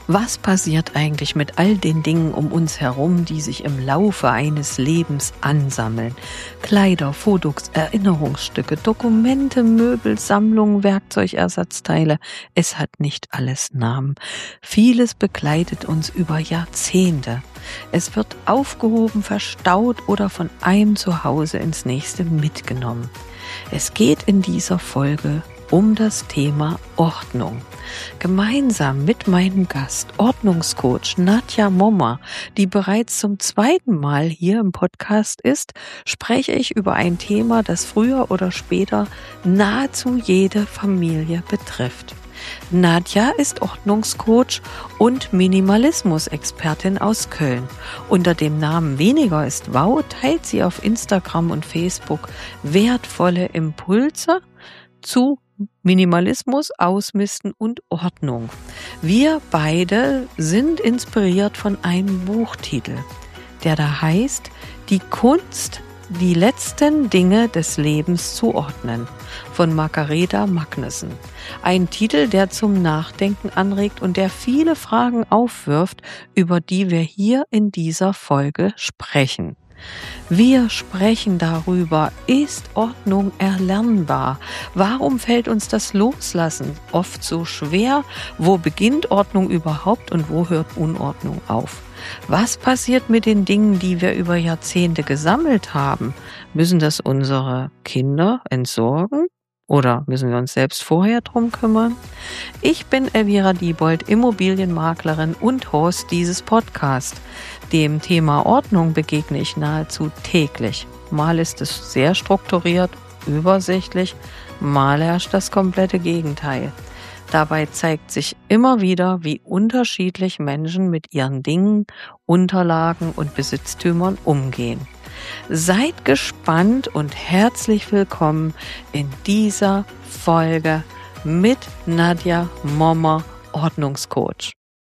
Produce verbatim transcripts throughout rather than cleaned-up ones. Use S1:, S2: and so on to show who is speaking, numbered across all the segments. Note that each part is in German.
S1: Was passiert eigentlich mit all den Dingen um uns herum, die sich im Laufe eines Lebens ansammeln? Kleider, Fotos, Erinnerungsstücke, Dokumente, Möbel, Sammlungen, Werkzeugersatzteile. Es hat nicht alles Namen. Vieles begleitet uns über Jahrzehnte. Es wird aufgehoben, verstaut oder von einem Zuhause ins nächste mitgenommen. Es geht in dieser Folge um das Thema Ordnung. Gemeinsam mit meinem Gast, Ordnungscoach Nadja Mommer, die bereits zum zweiten Mal hier im Podcast ist, spreche ich über ein Thema, das früher oder später nahezu jede Familie betrifft. Nadja ist Ordnungscoach und Minimalismus-Expertin aus Köln. Unter dem Namen Weniger ist Wow teilt sie auf Instagram und Facebook wertvolle Impulse zu Minimalismus, Ausmisten und Ordnung. Wir beide sind inspiriert von einem Buchtitel, der da heißt Die Kunst, die letzten Dinge des Lebens zu ordnen, von Margareta Magnussen. Ein Titel, der zum Nachdenken anregt und der viele Fragen aufwirft, über die wir hier in dieser Folge sprechen. Wir sprechen darüber, ist Ordnung erlernbar? Warum fällt uns das Loslassen oft so schwer? Wo beginnt Ordnung überhaupt und wo hört Unordnung auf? Was passiert mit den Dingen, die wir über Jahrzehnte gesammelt haben? Müssen das unsere Kinder entsorgen? Oder müssen wir uns selbst vorher drum kümmern? Ich bin Elvira Diebold, Immobilienmaklerin und Host dieses Podcasts. Dem Thema Ordnung begegne ich nahezu täglich. Mal ist es sehr strukturiert, übersichtlich, mal herrscht das komplette Gegenteil. Dabei zeigt sich immer wieder, wie unterschiedlich Menschen mit ihren Dingen, Unterlagen und Besitztümern umgehen. Seid gespannt und herzlich willkommen in dieser Folge mit Nadja Mommer, Ordnungscoach.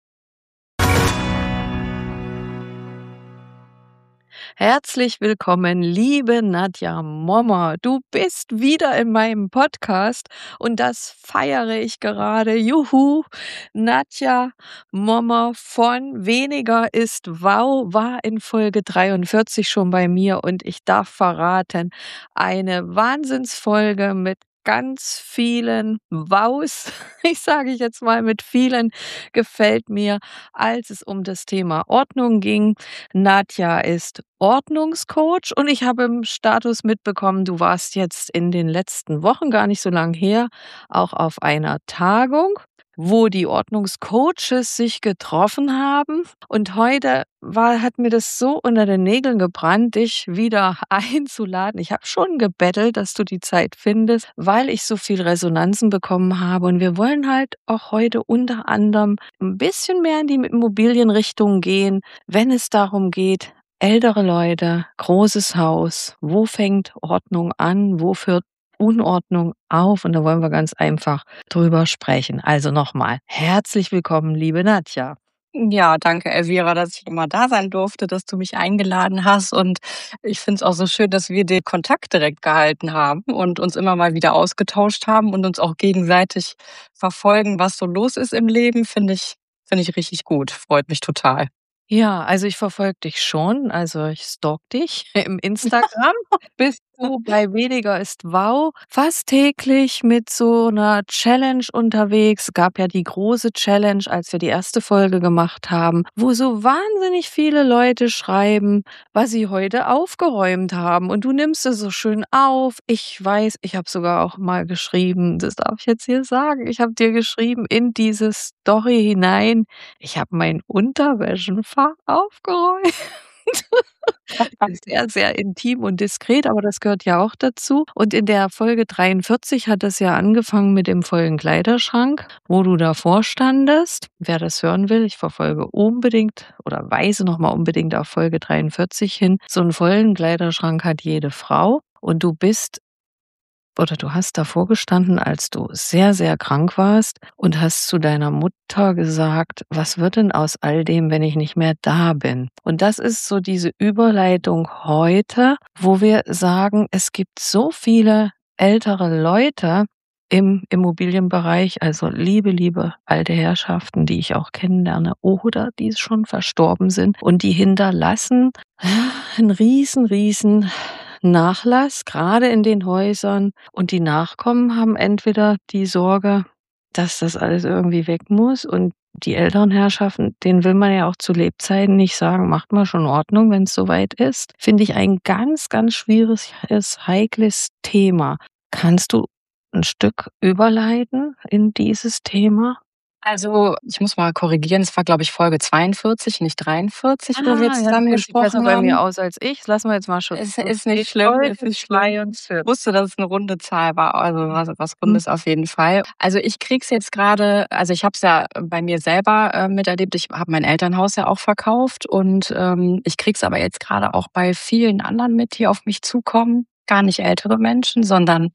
S1: Herzlich willkommen, liebe Nadja Mommer. Du bist wieder in meinem Podcast und das feiere ich gerade. Juhu! Nadja Mommer von Weniger ist Wow war in Folge dreiundvierzig schon bei mir und ich darf verraten, eine Wahnsinnsfolge mit ganz vielen Wows, ich sage ich jetzt mal mit vielen, gefällt mir, als es um das Thema Ordnung ging. Nadja ist Ordnungscoach und ich habe im Status mitbekommen, du warst jetzt in den letzten Wochen, gar nicht so lang her, auch auf einer Tagung, wo die Ordnungscoaches sich getroffen haben. Und heute war, hat mir das so unter den Nägeln gebrannt, dich wieder einzuladen. Ich habe schon gebettelt, dass du die Zeit findest, weil ich so viel Resonanzen bekommen habe. Und wir wollen halt auch heute unter anderem ein bisschen mehr in die Immobilienrichtung gehen, wenn es darum geht, ältere Leute, großes Haus, wo fängt Ordnung an, wo führt Unordnung auf? Und da wollen wir ganz einfach drüber sprechen. Also nochmal, herzlich willkommen, liebe Nadja.
S2: Ja, danke, Elvira, dass ich immer da sein durfte, dass du mich eingeladen hast. Und ich finde es auch so schön, dass wir den Kontakt direkt gehalten haben und uns immer mal wieder ausgetauscht haben und uns auch gegenseitig verfolgen, was so los ist im Leben. Finde ich, finde ich richtig gut. Freut mich total.
S1: Ja, also ich verfolge dich schon, also ich stalk dich im Instagram. Bist du bei Weniger ist Wow fast täglich mit so einer Challenge unterwegs. Gab ja die große Challenge, als wir die erste Folge gemacht haben, wo so wahnsinnig viele Leute schreiben, was sie heute aufgeräumt haben. Und du nimmst es so schön auf. Ich weiß, ich habe sogar auch mal geschrieben, das darf ich jetzt hier sagen, ich habe dir geschrieben in diese Story hinein, ich habe mein Unterwäschenfach aufgeräumt. Sehr, sehr intim und diskret, aber das gehört ja auch dazu. Und in der Folge dreiundvierzig hat es ja angefangen mit dem vollen Kleiderschrank, wo du davor standest. Wer das hören will, ich verfolge unbedingt oder weise nochmal unbedingt auf Folge dreiundvierzig hin. So einen vollen Kleiderschrank hat jede Frau und du bist oder du hast davor gestanden, als du sehr, sehr krank warst und hast zu deiner Mutter gesagt, was wird denn aus all dem, wenn ich nicht mehr da bin? Und das ist so diese Überleitung heute, wo wir sagen, es gibt so viele ältere Leute im Immobilienbereich, also liebe, liebe alte Herrschaften, die ich auch kennenlerne oder die schon verstorben sind und die hinterlassen einen riesen, riesen Nachlass, gerade in den Häusern. Und die Nachkommen haben entweder die Sorge, dass das alles irgendwie weg muss, und die älteren Herrschaften, denen will man ja auch zu Lebzeiten nicht sagen: „Macht mal schon Ordnung, wenn's soweit ist." Finde ich ein ganz, ganz schwieriges, heikles Thema. Kannst du ein Stück überleiten in dieses Thema?
S2: Also, ich muss mal korrigieren, es war, glaube ich, Folge zweiundvierzig, nicht dreiundvierzig, wo wir
S1: Ah, ja, du
S2: zusammen
S1: kennst dich besser
S2: gesprochen
S1: bei mir
S2: haben.
S1: aus als ich. Das lassen wir jetzt mal schon
S2: Ist
S1: so
S2: ist
S1: stehen.
S2: nicht schlimm, ist
S1: Folge
S2: nicht schlimm. Ich
S1: zweiundvierzig.
S2: wusste, dass es 'ne runde Zahl war, also was was
S1: Mhm.
S2: Rundes auf jeden Fall. Also, ich kriege es jetzt grade also, ich habe es ja bei mir selber, äh, miterlebt. Ich habe mein Elternhaus ja auch verkauft und, ähm, ich kriege es aber jetzt grade auch bei vielen anderen mit, die auf mich zukommen. Gar nicht ältere Menschen, sondern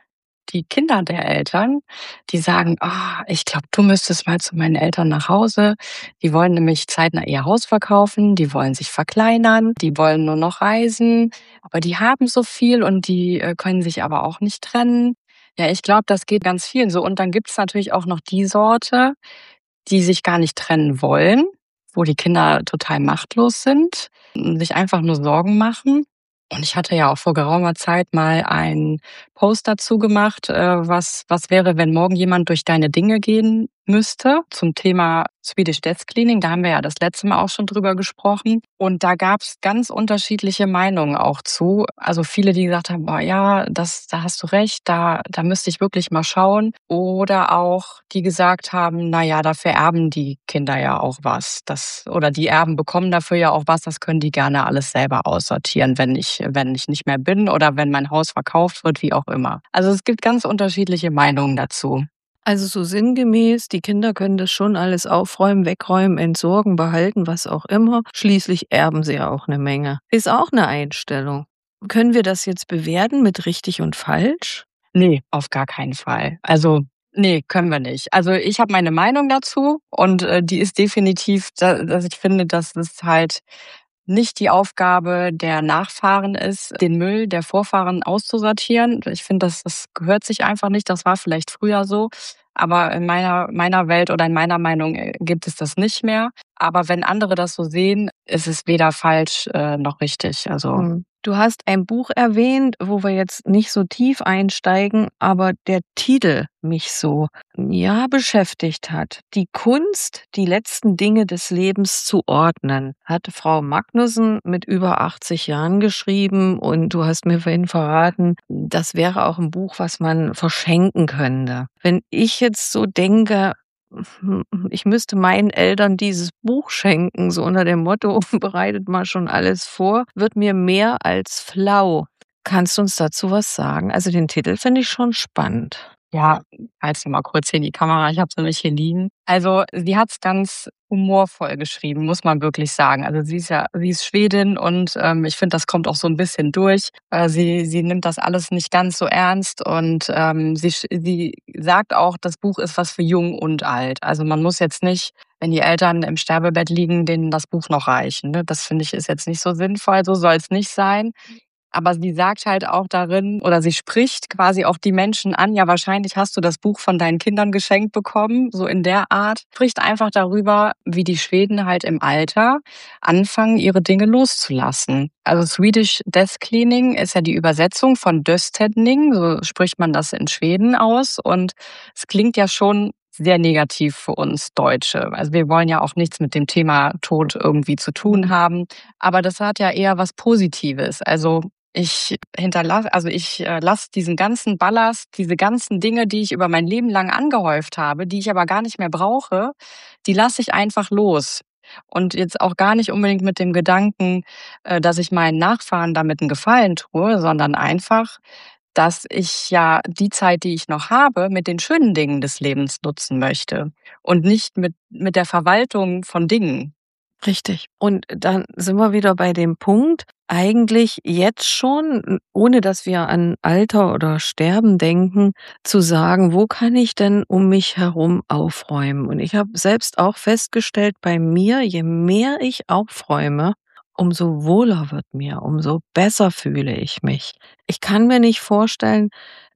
S2: die Kinder der Eltern, die sagen: „Ah, ich glaube, du müsstest mal zu meinen Eltern nach Hause. Die wollen nämlich zeitnah ihr Haus verkaufen, die wollen sich verkleinern, die wollen nur noch reisen, aber die haben so viel und die, äh, können sich aber auch nicht trennen." Ja, ich glaube, das geht ganz vielen so. Und dann gibt's natürlich auch noch die Sorte, die sich gar nicht trennen wollen, wo die Kinder total machtlos sind, sich einfach nur Sorgen machen. Und ich hatte ja auch vor geraumer Zeit mal einen Post dazu gemacht, äh, was was wäre, wenn morgen jemand durch deine Dinge gehen müsste, zum Thema Swedish Death Cleaning. Da haben wir ja das letzte Mal auch schon drüber gesprochen. Und da gab's ganz unterschiedliche Meinungen auch zu. Also viele, die gesagt haben: „Boah, ja, das da hast du recht, da da müsste ich wirklich mal schauen." Oder auch die gesagt haben: „Na ja, dafür erben die Kinder ja auch was. Das oder die Erben bekommen dafür ja auch was, das können die gerne alles selber aussortieren, wenn ich wenn ich nicht mehr bin oder wenn mein Haus verkauft wird", wie auch immer. Also, es gibt ganz unterschiedliche Meinungen dazu.
S1: Also so sinngemäß, die Kinder können das schon alles aufräumen, wegräumen, entsorgen, behalten, was auch immer. Schließlich erben sie ja auch eine Menge. Ist auch eine Einstellung. Können wir das jetzt bewerten mit richtig und falsch?
S2: Ne, auf gar keinen Fall. Also, ne, können wir nicht. Also, ich habe meine Meinung dazu und, äh, die ist definitiv, da dass ich finde, dass es halt nicht die Aufgabe der Nachfahren ist, den Müll der Vorfahren auszusortieren. Ich finde, das das gehört sich einfach nicht. Das war vielleicht früher so, aber in meiner meiner Welt oder in meiner Meinung, äh, gibt es das nicht mehr. Aber wenn andere das so sehen, ist es weder falsch, äh, noch richtig. Also,
S1: Mhm. Du hast ein Buch erwähnt, wo wir jetzt nicht so tief einsteigen, aber der Titel mich so, ja, beschäftigt hat. „Die Kunst, die letzten Dinge des Lebens zu ordnen", hat Frau Magnussen mit über achtzig Jahren geschrieben, und du hast mir vorhin verraten, das wäre auch ein Buch, was man verschenken könnte. Wenn ich jetzt so denke, hm, ich müsste meinen Eltern dieses Buch schenken, so unter dem Motto: „Bereitet mal schon alles vor", wird mir mehr als flau. Kannst du uns dazu was sagen? Also, den Titel finde ich schon spannend.
S2: ja, halte sie mal kurz hier in die Kamera, ich habe sie nämlich hier liegen. Also, sie hat's ganz humorvoll geschrieben, muss man wirklich sagen. Also, sie ist ja sie ist Schwedin und, ähm, ich finde, das kommt auch so ein bisschen durch. Äh, sie sie nimmt das alles nicht ganz so ernst und, ähm, sie sch sie sagt auch, das Buch ist was für jung und alt. Also, man muss jetzt nicht, wenn die Eltern im Sterbebett liegen, denen das Buch noch reichen, ne? Das finde ich, ist jetzt nicht so sinnvoll, so soll's nicht sein. Aber sie sagt halt auch darin oder sie spricht quasi auch die Menschen an: „Ja, wahrscheinlich hast du das Buch von deinen Kindern geschenkt bekommen", so in der Art. Spricht einfach darüber, wie die Schweden halt im Alter anfangen, ihre Dinge loszulassen. Also Swedish Death Cleaning ist ja die Übersetzung von Döstädning, so spricht man das in Schweden aus. Und es klingt ja schon sehr negativ für uns Deutsche. Also wir wollen ja auch nichts mit dem Thema Tod irgendwie zu tun haben. Aber das hat ja eher was Positives. Also ich hinterlasse, also ich äh, lasse diesen ganzen Ballast, diese ganzen Dinge, die ich über mein Leben lang angehäuft habe, die ich aber gar nicht mehr brauche, die lasse ich einfach los. Und jetzt auch gar nicht unbedingt mit dem Gedanken, äh, dass ich meinen Nachfahren damit einen Gefallen tue, sondern einfach, dass ich ja die Zeit, die ich noch habe, mit den schönen Dingen des Lebens nutzen möchte und nicht mit mit der Verwaltung von Dingen.
S1: Richtig. Und dann sind wir wieder bei dem Punkt, eigentlich jetzt schon, ohne dass wir an Alter oder Sterben denken, zu sagen: „Wo kann ich denn um mich herum aufräumen?" Und ich habe selbst auch festgestellt bei mir, je mehr ich aufräume, umso wohler wird mir, umso besser fühle ich mich. Ich kann mir nicht vorstellen,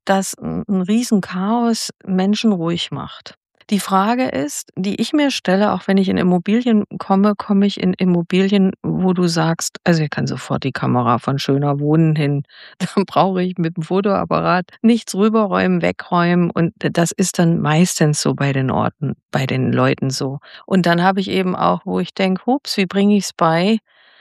S1: dass 'n 'n Riesenchaos Menschen ruhig macht. Die Frage ist, die ich mir stelle, auch wenn ich in Immobilien komme, komme ich in Immobilien, wo du sagst: „Also, ich kann sofort die Kamera von Schöner Wohnen hin da brauche ich mit dem Fotoapparat nichts rüberräumen, wegräumen." Und d das ist dann meistens so bei den Orten bei den Leuten so. Und dann habe ich eben auch, wo ich denke: „Ups, wie bringe ich's bei?"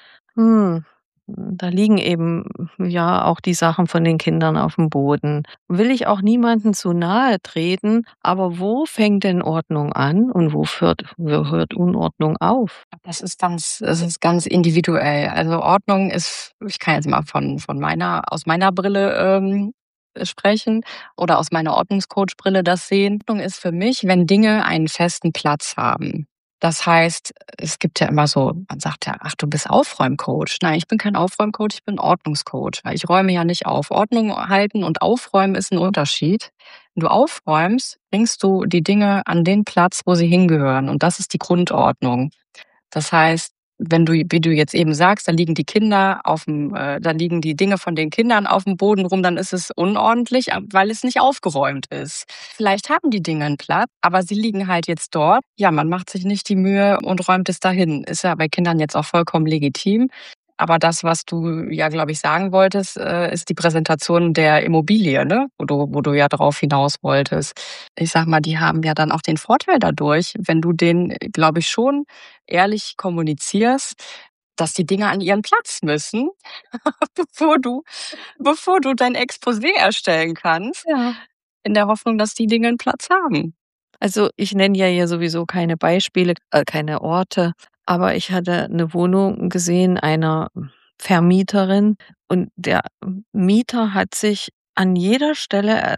S1: Hm, da liegen eben, ja, auch die Sachen von den Kindern aufm Boden. Will ich auch niemanden zu nahe treten, aber wo fängt denn Ordnung an und wo führt wo hört Unordnung auf?
S2: Das ist ganz es ist ganz individuell. Also, Ordnung ist ich kann jetzt mal von von meiner aus meiner Brille, ähm, sprechen oder aus meiner Ordnungscoach-Brille das sehen. Ordnung ist für mich, wenn Dinge einen festen Platz haben. Das heißt, es gibt ja immer so man sagt ja: „Ach, du bist Aufräumcoach." Nein, ich bin kein Aufräumcoach, ich bin Ordnungscoach, weil ich räume ja nicht auf. Ordnung halten und aufräumen ist 'n Unterschied. Wenn du aufräumst, bringst du die Dinge an den Platz, wo sie hingehören und das ist die Grundordnung. Das heißt, wenn du wie du jetzt eben sagst, da liegen die Kinder aufm äh, da liegen die Dinge von den Kindern aufm Boden rum, dann ist es unordentlich, a weil es nicht aufgeräumt ist. Vielleicht haben die Dinge 'n Platz, aber sie liegen halt jetzt dort. Ja, man macht sich nicht die Mühe und räumt es dahin. Ist ja bei Kindern jetzt auch vollkommen legitim. Aber das, was du ja, glaube ich, sagen wolltest, äh, ist die Präsentation der Immobilie, ne, wo du wo du ja drauf hinaus wolltest. Ich sage mal, die haben ja dann auch den Vorteil dadurch, wenn du denen, glaube ich, schon ehrlich kommunizierst, dass die Dinge an ihren Platz müssen, bevor du bevor du dein Exposé erstellen kannst,
S1: Ja.
S2: in der Hoffnung, dass die Dinge 'n Platz haben.
S1: Also, ich nenne ja hier sowieso keine Beispiele, äh, keine Orte, aber ich hatte 'ne Wohnung gesehen einer Vermieterin und der Mieter hat sich an jeder Stelle, äh,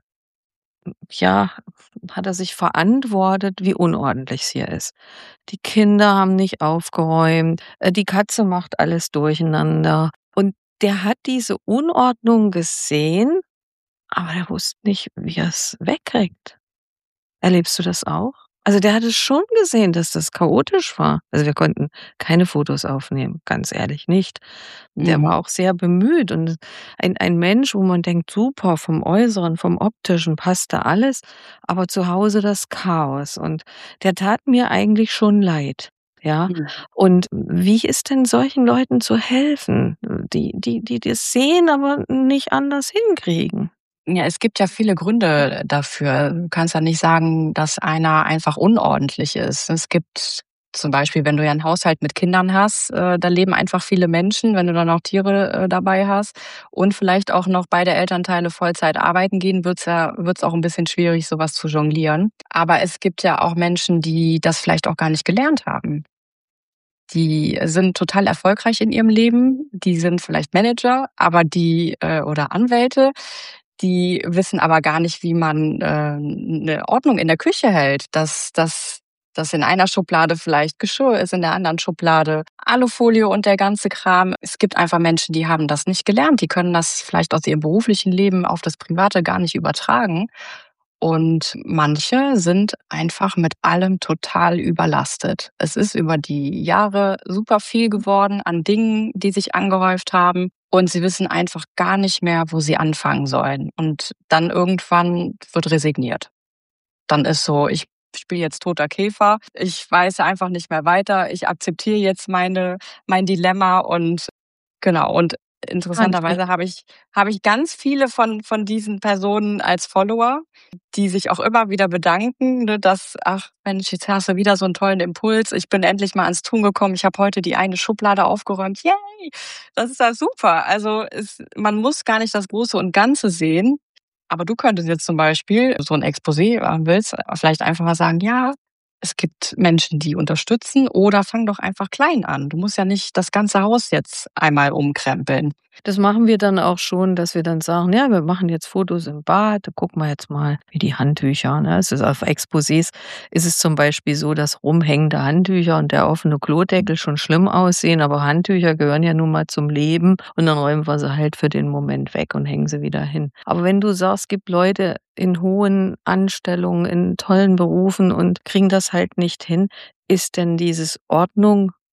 S1: ja hat er sich verantwortet, wie unordentlich's hier ist. Die Kinder haben nicht aufgeräumt, äh, die Katze macht alles durcheinander. Und der hat diese Unordnung gesehen, aber er wusste nicht, wie er's wegkriegt. Erlebst du das auch? Also, der hat es schon gesehen, dass das chaotisch war. Also, wir konnten keine Fotos aufnehmen, ganz ehrlich nicht. Der
S2: Mhm.
S1: war auch sehr bemüht und ein ein Mensch, wo man denkt: „Super, vom Äußeren, vom Optischen passte alles, aber zu Hause das Chaos." Und der tat mir eigentlich schon leid, ja?
S2: Mhm.
S1: Und wie ist denn solchen Leuten zu helfen, die die die das sehen, aber nicht anders hinkriegen?
S2: Ja, es gibt ja viele Gründe dafür. Du kannst ja nicht sagen, dass einer einfach unordentlich ist. Es gibt zum Beispiel, wenn du ja 'n Haushalt mit Kindern hast, äh, da leben einfach viele Menschen, wenn du dann auch Tiere, äh, dabei hast und vielleicht auch noch beide Elternteile Vollzeit arbeiten gehen, wird's ja wird's auch 'n bisschen schwierig, so was zu jonglieren. Aber es gibt ja auch Menschen, die das vielleicht auch gar nicht gelernt haben. Die sind total erfolgreich in ihrem Leben. Die sind vielleicht Manager, aber die äh, oder Anwälte, die wissen aber gar nicht, wie man, äh, 'ne Ordnung in der Küche hält, dass dass dass in einer Schublade vielleicht Geschirr ist, in der anderen Schublade Alufolie und der ganze Kram. Es gibt einfach Menschen, die haben das nicht gelernt. Die können das vielleicht aus ihrem beruflichen Leben auf das Private gar nicht übertragen. Und manche sind einfach mit allem total überlastet. Es ist über die Jahre super viel geworden an Dingen, die sich angehäuft haben und sie wissen einfach gar nicht mehr, wo sie anfangen sollen. Und dann irgendwann wird resigniert. Dann ist so: „Ich spiele jetzt toter Käfer. Ich weiß einfach nicht mehr weiter. Ich akzeptiere jetzt meine mein Dilemma." Und genau, und
S1: Manche.
S2: interessanterweise habe ich habe ich ganz viele von von diesen Personen als Follower, die sich auch immer wieder bedanken, ne, dass: „Ach Mensch, jetzt hast du wieder so 'n tollen Impuls. Ich bin endlich mal ans Tun gekommen. Ich habe heute die eine Schublade aufgeräumt. Yay!" Das ist ja super. Also, es man muss gar nicht das Große und Ganze sehen. Aber du könntest jetzt zum Beispiel so 'n Exposé haben willst, vielleicht einfach mal sagen: „Ja, es gibt Menschen, die unterstützen." Oder fang doch einfach klein an. Du musst ja nicht das ganze Haus jetzt einmal umkrempeln.
S1: Das machen wir dann auch schon, dass wir dann sagen: „Ja, wir machen jetzt Fotos im Bad. Da gucken wir jetzt mal, wie die Handtücher", ne? Es ist auf Exposés ist es zum Beispiel so, dass rumhängende Handtücher und der offene Klodeckel schon schlimm aussehen, aber Handtücher gehören ja nun mal zum Leben und dann räumen wir sie halt für den Moment weg und hängen sie wieder hin. Aber wenn du sagst, gibt Leute in hohen Anstellungen, in tollen Berufen und kriegen das halt nicht hin, ist denn dieses Ordnung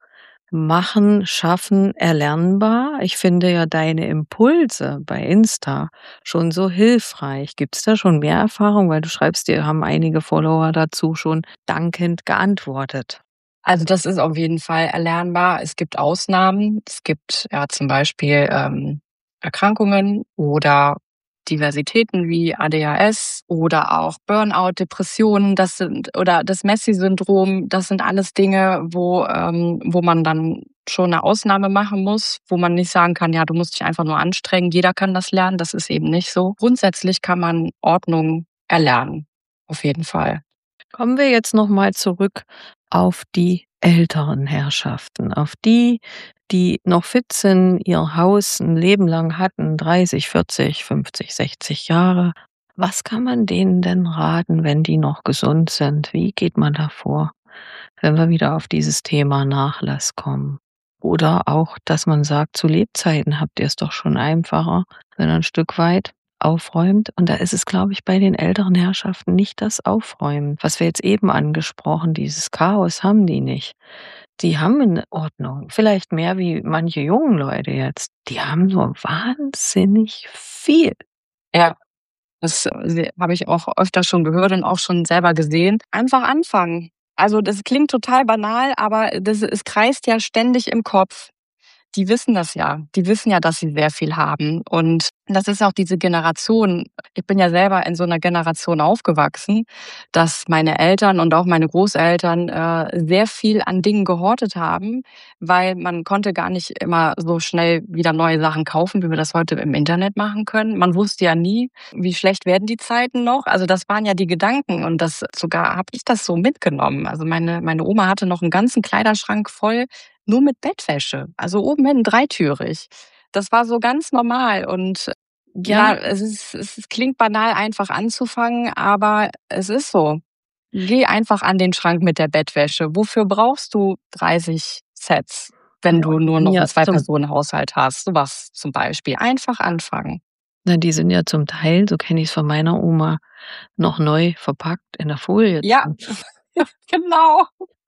S1: Machen, Schaffen erlernbar? Ich finde ja deine Impulse bei Insta schon so hilfreich. Gibt's da schon mehr Erfahrung? Weil du schreibst, dir haben einige Follower dazu schon dankend geantwortet.
S2: Also, das ist auf jeden Fall erlernbar. Es gibt Ausnahmen. Es gibt ja zum Beispiel, ähm, Erkrankungen oder Diversitäten wie A D H S oder auch Burnout, Depressionen. Das sind oder das Messi-Syndrom. Das sind alles Dinge, wo ähm, wo man dann schon 'ne Ausnahme machen muss, wo man nicht sagen kann: „Ja, du musst dich einfach nur anstrengen. Jeder kann das lernen.“ Das ist eben nicht so. Grundsätzlich kann man Ordnung erlernen, auf jeden Fall.
S1: Kommen wir jetzt noch mal zurück auf die älteren Herrschaften, auf die, die noch fit sind, ihr Haus 'n Leben lang hatten, dreißig, vierzig, fünfzig, sechzig Jahre. Was kann man denen denn raten, wenn die noch gesund sind? Wie geht man da vor, wenn wir wieder auf dieses Thema Nachlass kommen? Oder auch, dass man sagt, zu Lebzeiten habt ihr's doch schon einfacher, wenn ihr 'n Stück weit aufräumt. Und da ist es, glaube ich, bei den älteren Herrschaften nicht das Aufräumen, was wir jetzt eben angesprochen dieses Chaos haben die nicht. Die haben 'ne Ordnung, vielleicht mehr wie manche jungen Leute jetzt. Die haben nur wahnsinnig viel.
S2: Ja, das, äh, se habe ich auch öfter schon gehört und auch schon selber gesehen. Einfach anfangen. Also, das klingt total banal, aber das es kreist ja ständig im Kopf. Die wissen das ja. Die wissen ja, dass sie sehr viel haben. Und das ist auch diese Generation. Ich bin ja selber in so 'ner Generation aufgewachsen, dass meine Eltern und auch meine Großeltern, äh, sehr viel an Dingen gehortet haben, weil man konnte gar nicht immer so schnell wieder neue Sachen kaufen, wie wir das heute im Internet machen können. Man wusste ja nie, wie schlecht werden die Zeiten noch. Also, das waren ja die Gedanken und das sogar habe ich das so mitgenommen. Also, meine meine Oma hatte noch 'n ganzen Kleiderschrank voll nur mit Bettwäsche, also oben hin dreitürig. Das war so ganz normal und
S1: Ja.
S2: ja, es ist es klingt banal, einfach anzufangen, aber es ist so. Geh einfach an den Schrank mit der Bettwäsche. Wofür brauchst du dreißig Sets, wenn
S1: Ja,
S2: du
S1: und die
S2: nur
S1: sind
S2: noch
S1: ja
S2: 'n
S1: zum
S2: Zwei-Personen-Haushalt hast? So was zum Beispiel. Einfach anfangen.
S1: Na, die sind ja zum Teil, so kenne ich's von meiner Oma, noch neu verpackt in der Folie
S2: Ja,
S1: drin.
S2: genau.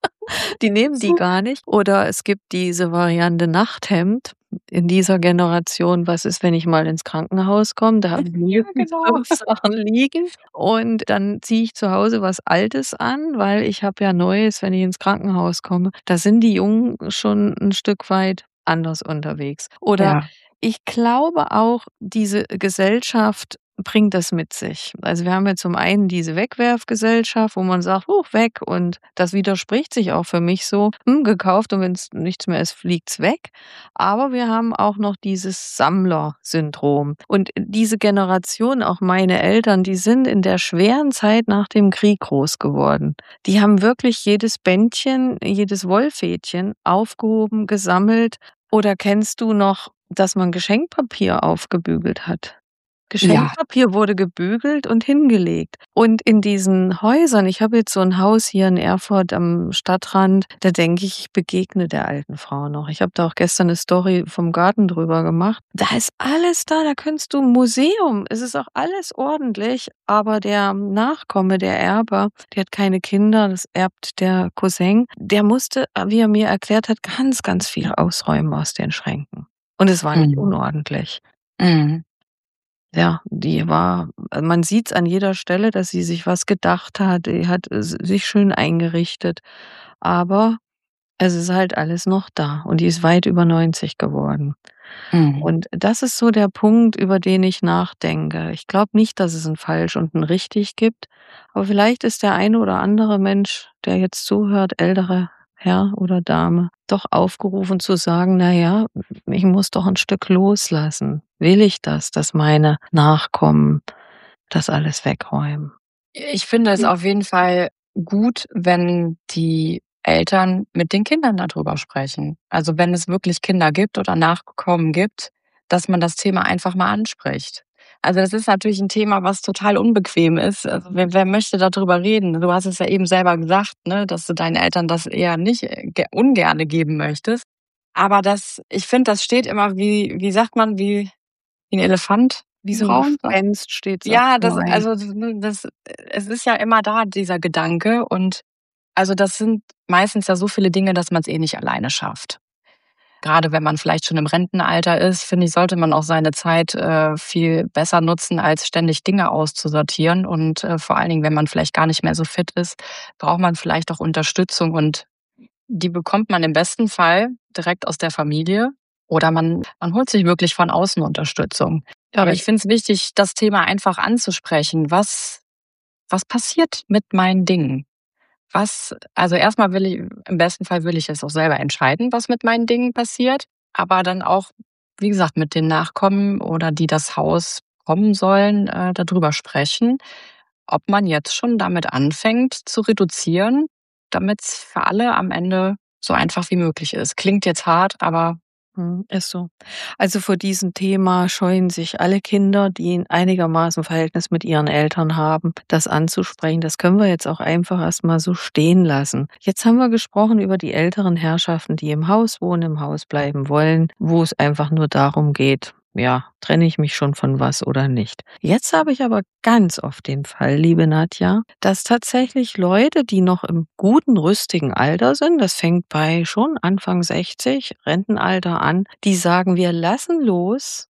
S1: Die nehmen die gar nicht. Oder es gibt diese Variante Nachthemd in dieser Generation. Was ist, wenn ich mal ins Krankenhaus komme? Da habe ich
S2: Ja,
S1: mindestens
S2: genau.
S1: fünf Sachen liegen und dann ziehe ich zu Hause was Altes an, weil ich habe ja Neues, wenn ich ins Krankenhaus komme. Da sind die Jungen schon 'n Stück weit anders unterwegs. Oder
S2: Ja.
S1: ich glaube auch, diese Gesellschaft bringt das mit sich. Also, wir haben ja zum einen diese Wegwerfgesellschaft, wo man sagt: „Huch, weg.“ Und das widerspricht sich auch für mich so. Hm, gekauft und wenn's nichts mehr ist, fliegt's weg. Aber wir haben auch noch dieses Sammlersyndrom. Und diese Generation, auch meine Eltern, die sind in der schweren Zeit nach dem Krieg groß geworden. Die haben wirklich jedes Bändchen, jedes Wollfädchen aufgehoben, gesammelt. Oder kennst du noch, dass man Geschenkpapier aufgebügelt hat?
S2: Ja.
S1: Geschenkpapier wurde gebügelt und hingelegt. Und in diesen Häusern ich habe jetzt so 'n Haus hier in Erfurt am Stadtrand, da denke ich, ich begegne der alten Frau noch. Ich habe da auch gestern 'ne Story vom Garten drüber gemacht. Da ist alles da, da könntest du 'n Museum es ist auch alles ordentlich, aber der Nachkomme, der Erbe, der hat keine Kinder, das erbt der Cousin. Der musste, wie er mir erklärt hat, ganz, ganz viel ausräumen aus den Schränken. Und es war nicht
S2: Mhm.
S1: unordentlich.
S2: Mhm.
S1: Ja, die war man sieht's an jeder Stelle, dass sie sich was gedacht hat. Die hat s sich schön eingerichtet, aber es ist halt alles noch da und die ist weit über neunzig geworden.
S2: Mhm.
S1: Und das ist so der Punkt, über den ich nachdenke. Ich glaube nicht, dass es 'n Falsch und 'n Richtig gibt, aber vielleicht ist der eine oder andere Mensch, der jetzt zuhört, ältere Herr oder Dame, doch aufgerufen zu sagen: „Na ja, ich muss doch 'n Stück loslassen. Will ich das, dass meine Nachkommen das alles wegräumen?“
S2: Ich finde es auf jeden Fall gut, wenn die Eltern mit den Kindern da drüber sprechen. Also, wenn es wirklich Kinder gibt oder Nachkommen gibt, dass man das Thema einfach mal anspricht. Also, das ist natürlich 'n Thema, was total unbequem ist. Also, wer wer möchte da drüber reden? Du hast es ja eben selber gesagt, ne, dass du deinen Eltern das eher nicht, äh, ge ungerne geben möchtest. Aber das ich finde, das steht immer wie wie sagt man, wie wie 'n Elefant
S1: Wie
S2: im
S1: so 'n
S2: Raum? Was?
S1: Gespenst steht's auf
S2: Ja, das
S1: Dauer, ey.
S2: also, ne, das es ist ja immer da, dieser Gedanke und also, das sind meistens ja so viele Dinge, dass man's eh nicht alleine schafft. Gerade wenn man vielleicht schon im Rentenalter ist, finde ich, sollte man auch seine Zeit äh, viel besser nutzen, als ständig Dinge auszusortieren. Und äh, vor allen Dingen, wenn man vielleicht gar nicht mehr so fit ist, braucht man vielleicht auch Unterstützung. Und die bekommt man im besten Fall direkt aus der Familie oder man, man holt sich wirklich von außen Unterstützung. Aber ich finde es wichtig, das Thema einfach anzusprechen. Was, was passiert mit meinen Dingen? Was, also erstmal will ich, im besten Fall will ich es auch selber entscheiden, was mit meinen Dingen passiert. Aber dann auch, wie gesagt, mit den Nachkommen oder die das Haus kommen sollen, äh, darüber sprechen, ob man jetzt schon damit anfängt zu reduzieren, damit es für alle am Ende so einfach wie möglich ist. Klingt jetzt hart, aber
S1: Mhm, ist so. Also vor diesem Thema scheuen sich alle Kinder, die ein einigermaßen Verhältnis mit ihren Eltern haben, das anzusprechen. Das können wir jetzt auch einfach erst mal so stehen lassen. Jetzt haben wir gesprochen über die älteren Herrschaften, die im Haus wohnen, im Haus bleiben wollen, wo es einfach nur darum geht, ja, trenne ich mich schon von was oder nicht. Jetzt habe ich aber ganz oft den Fall, liebe Nadja, dass tatsächlich Leute, die noch im guten, rüstigen Alter sind, das fängt bei schon Anfang sechzig, Rentenalter an, die sagen, wir lassen los,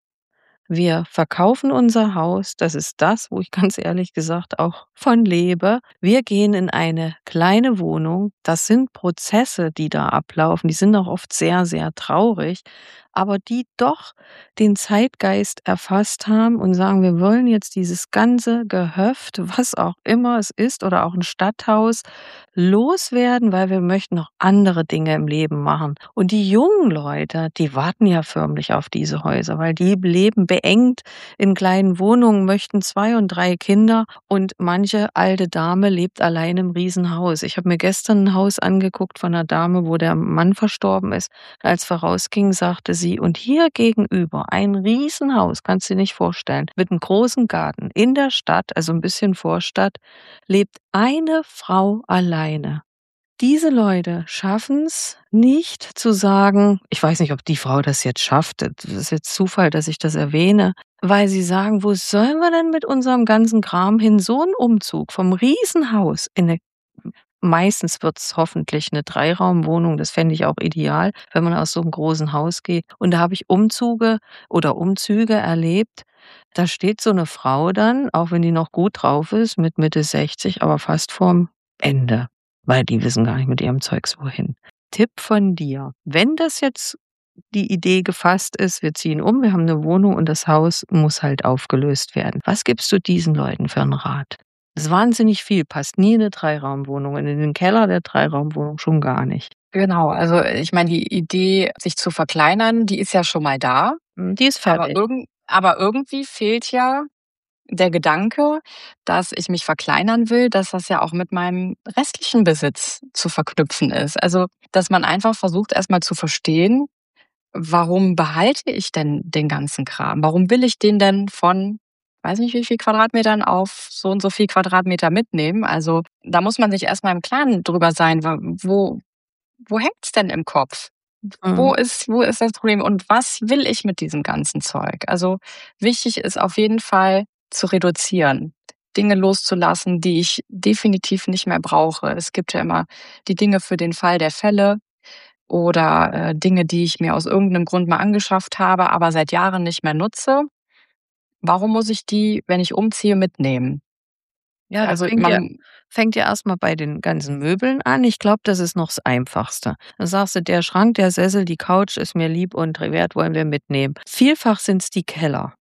S1: wir verkaufen unser Haus. Das ist das, wo ich ganz ehrlich gesagt auch von lebe. Wir gehen in eine kleine Wohnung. Das sind Prozesse, die da ablaufen. Die sind auch oft sehr, sehr traurig, aber die doch den Zeitgeist erfasst haben und sagen, wir wollen jetzt dieses ganze Gehöft, was auch immer es ist, oder auch ein Stadthaus, loswerden, weil wir möchten noch andere Dinge im Leben machen. Und die jungen Leute, die warten ja förmlich auf diese Häuser, weil die leben beengt in kleinen Wohnungen, möchten zwei und drei Kinder und manche alte Dame lebt allein im Riesenhaus. Ich habe mir gestern ein Haus angeguckt von einer Dame, wo der Mann verstorben ist. Als wir rausgingen, sagte sie, und hier gegenüber ein Riesenhaus, kannst du dir nicht vorstellen, mit einem großen Garten in der Stadt, also ein bisschen Vorstadt, lebt eine Frau alleine. Diese Leute schaffen es nicht zu sagen, ich weiß nicht, ob die Frau das jetzt schafft, das ist jetzt Zufall, dass ich das erwähne, weil sie sagen, wo sollen wir denn mit unserem ganzen Kram hin? So ein Umzug vom Riesenhaus in 'ne, meistens wird's hoffentlich eine Dreiraumwohnung, das fände ich auch ideal, wenn man aus so einem großen Haus geht. Und da habe ich Umzüge oder Umzüge erlebt, da steht so eine Frau dann, auch wenn die noch gut drauf ist, mit Mitte sechzig, aber fast vorm Ende, weil die wissen gar nicht mit ihrem Zeugs wohin. Tipp von dir: Wenn das jetzt die Idee gefasst ist, wir ziehen um, wir haben eine Wohnung und das Haus muss halt aufgelöst werden. Was gibst du diesen Leuten für einen Rat? Das ist wahnsinnig viel, passt nie in 'ne Dreiraumwohnung, in den Keller der Dreiraumwohnung schon gar nicht.
S2: genau. Also ich meine, die Idee, sich zu verkleinern, die ist ja schon mal da.
S1: Hm, die ist
S2: Aber,
S1: fertig.
S2: irgend, aber irgendwie fehlt ja der Gedanke, dass ich mich verkleinern will, dass das ja auch mit meinem restlichen Besitz zu verknüpfen ist. Also, dass man einfach versucht, erstmal zu verstehen, warum behalte ich denn den ganzen Kram? Warum will ich den denn von, weiß nicht wie viel Quadratmetern auf so und so viel Quadratmeter mitnehmen? Also, da muss man sich erstmal im Klaren drüber sein, wa wo wo hängt's denn im Kopf? Wo
S1: Mhm.
S2: ist wo ist das Problem und was will ich mit diesem ganzen Zeug? Also, wichtig ist auf jeden Fall zu reduzieren, Dinge loszulassen, die ich definitiv nicht mehr brauche. Es gibt ja immer die Dinge für den Fall der Fälle oder, äh, Dinge, die ich mir aus irgendeinem Grund mal angeschafft habe, aber seit Jahren nicht mehr nutze. Warum muss ich die, wenn ich umziehe, mitnehmen?
S1: Ja, das
S2: Also,
S1: fängt ja
S2: man
S1: fängt ja erst mal bei den ganzen Möbeln an. Ich glaube, das ist noch das Einfachste. Dann sagst du: „Der Schrank, der Sessel, die Couch ist mir lieb und wert, wollen wir mitnehmen." Vielfach sind's die Keller.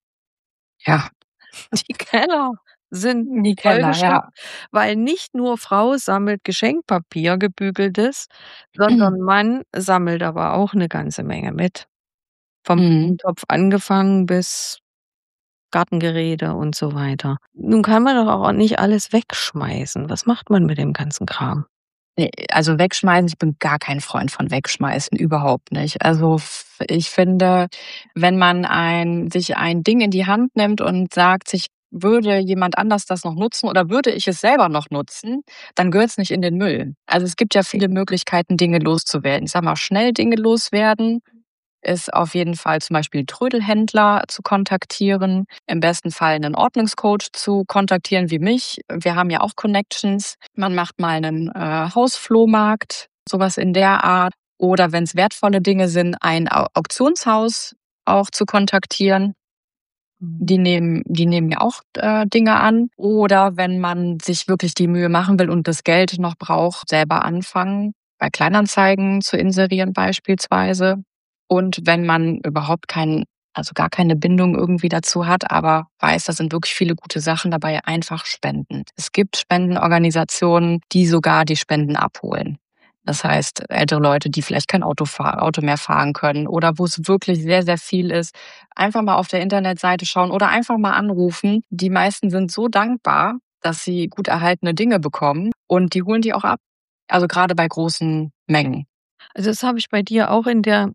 S2: ja,
S1: Die Keller sind
S2: die Keller,
S1: vollgestopft,
S2: ja.
S1: weil nicht nur Frau sammelt Geschenkpapier, gebügeltes, sondern Mann sammelt aber auch 'ne ganze Menge mit. Vom
S2: Mhm.
S1: Blumentopf angefangen bis Gartengeräte und so weiter. Nun kann man doch auch nicht alles wegschmeißen. Was macht man mit dem ganzen Kram?
S2: Ne, also wegschmeißen, ich bin gar kein Freund von wegschmeißen, überhaupt nicht. Also f ich finde, wenn man ein sich ein Ding in die Hand nimmt und sagt sich: „Würde jemand anders das noch nutzen oder würde ich es selber noch nutzen“, dann gehört's nicht in den Müll. Also, es gibt ja viele Möglichkeiten, Dinge loszuwerden. Ich sage mal, schnell Dinge loswerden ist auf jeden Fall zum Beispiel Trödelhändler zu kontaktieren, im besten Fall einen Ordnungscoach zu kontaktieren wie mich. Wir haben ja auch Connections. Man macht mal einen äh, Hausflohmarkt, sowas in der Art. Oder wenn es wertvolle Dinge sind, ein Au Auktionshaus auch zu kontaktieren.
S1: Mhm.
S2: Die nehmen die nehmen ja auch, äh, Dinge an. Oder wenn man sich wirklich die Mühe machen will und das Geld noch braucht, selber anfangen, bei Kleinanzeigen zu inserieren beispielsweise. Und wenn man überhaupt kein also gar keine Bindung irgendwie dazu hat, aber weiß, da sind wirklich viele gute Sachen dabei, einfach spenden. Es gibt Spendenorganisationen, die sogar die Spenden abholen. Das heißt, ältere Leute, die vielleicht kein Auto fahr Auto mehr fahren können oder wo es wirklich sehr, sehr viel ist, einfach mal auf der Internetseite schauen oder einfach mal anrufen. Die meisten sind so dankbar, dass sie gut erhaltene Dinge bekommen und die holen die auch ab. Also gerade bei großen Mengen.
S1: Also, das habe ich bei dir auch in der